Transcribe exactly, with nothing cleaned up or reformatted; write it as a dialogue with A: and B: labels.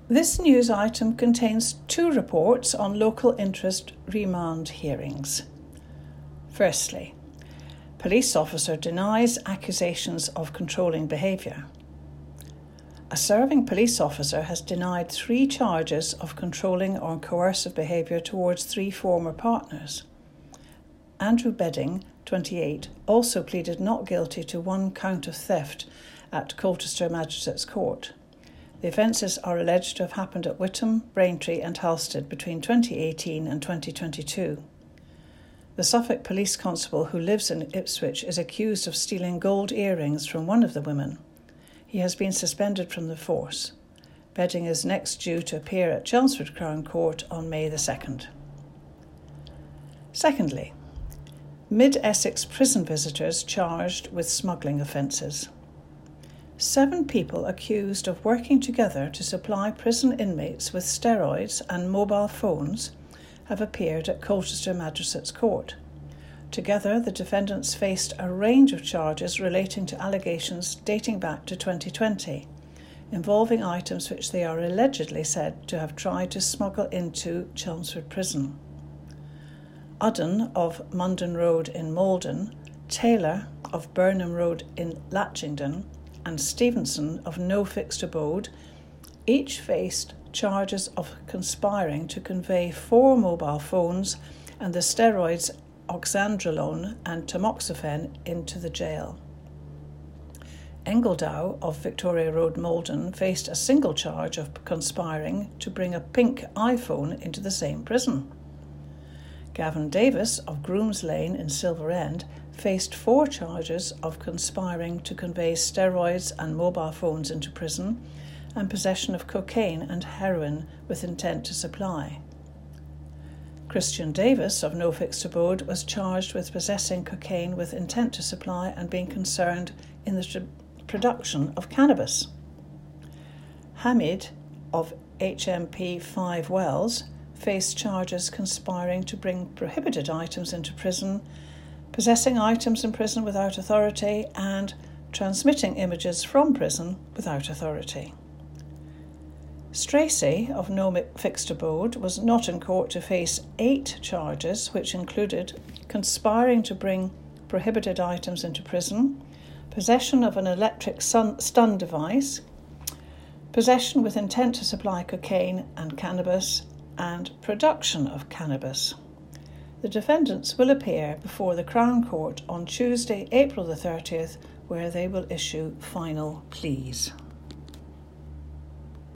A: This news item contains two reports on local interest remand hearings. Firstly, police officer denies accusations of controlling behaviour. A serving police officer has denied three charges of controlling or coercive behaviour towards three former partners. Andrew Bedding, twenty-eight, also pleaded not guilty to one count of theft at Colchester Magistrates Court. The offences are alleged to have happened at Whittam, Braintree and Halstead between twenty eighteen and twenty twenty-two. The Suffolk police constable who lives in Ipswich is accused of stealing gold earrings from one of the women. He has been suspended from the force. Bedding is next due to appear at Chelmsford Crown Court on May the second. Secondly, Mid-Essex prison visitors charged with smuggling offences. Seven people accused of working together to supply prison inmates with steroids and mobile phones have appeared at Colchester Magistrates Court. Together, the defendants faced a range of charges relating to allegations dating back to twenty twenty, involving items which they are allegedly said to have tried to smuggle into Chelmsford Prison. Udden of Munden Road in Malden, Taylor of Burnham Road in Latchington, and Stevenson of No Fixed Abode each faced charges of conspiring to convey four mobile phones and the steroids oxandrolone and tamoxifen into the jail. Engledow of Victoria Road, Malden, faced a single charge of conspiring to bring a pink iPhone into the same prison. Gavin Davis of Grooms Lane in Silver End faced four charges of conspiring to convey steroids and mobile phones into prison and possession of cocaine and heroin with intent to supply. Christian Davis of No Fixed Abode was charged with possessing cocaine with intent to supply and being concerned in the tr- production of cannabis. Hamid of H M P five Wells faced charges conspiring to bring prohibited items into prison, possessing items in prison without authority, and transmitting images from prison without authority. Stracey of No Fixed Abode was not in court to face eight charges, which included conspiring to bring prohibited items into prison, possession of an electric stun, stun device, possession with intent to supply cocaine and cannabis, and production of cannabis. The defendants will appear before the Crown Court on Tuesday, April the thirtieth, where they will issue final pleas.